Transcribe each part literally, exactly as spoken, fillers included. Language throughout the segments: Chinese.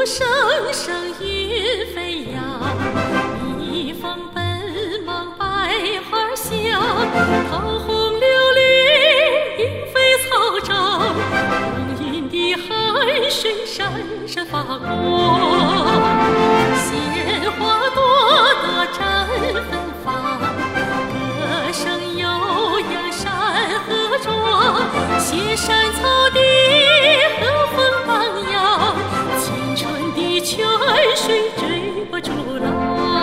声声云飞扬，蜜蜂奔忙百花香，桃红柳绿莺飞草长，红晕的海水闪闪发光，鲜花朵朵绽芬芳，歌声悠扬山河壮，雪山草地和风荡漾，青春的泉水追波逐浪。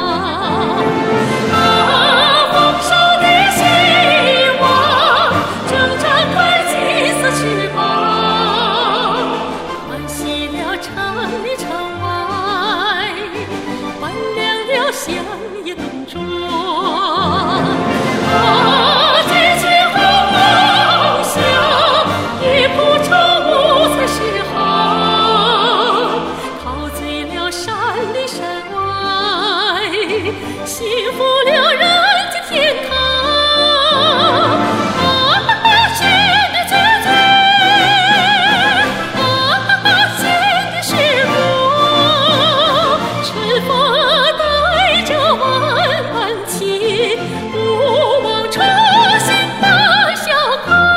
啊，丰收的希望正展开金色翅膀，欢喜了城里城外，伴亮了乡野农庄。啊，激起好梦想，一铺成五彩诗行，陶醉了山里山外，幸福了人间天堂。啊，新的季节，啊，新的时光，春风带着万般情，不忘初心把笑看。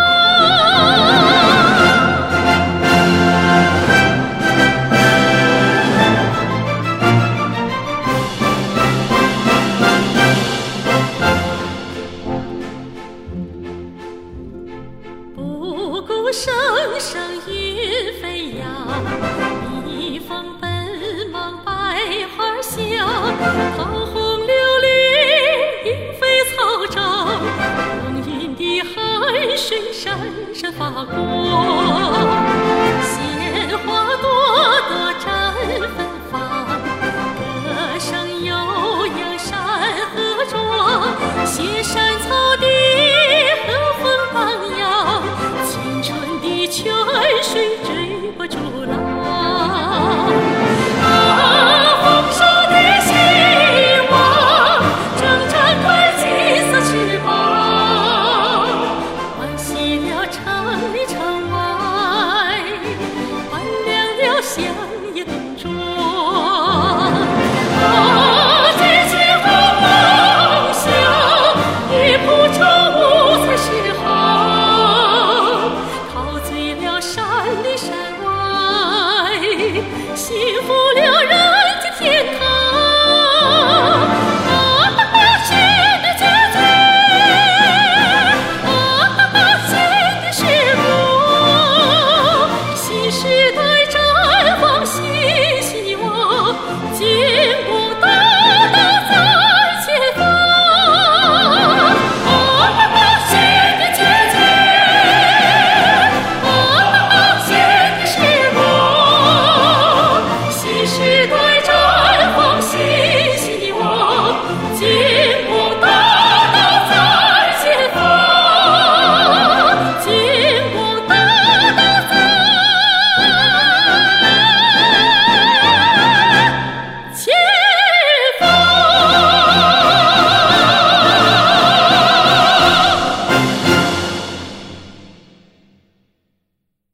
不顾声声云飞扬，蜜蜂奔忙百花香，桃红柳绿莺飞草长，红晕的海水闪闪发光，鲜花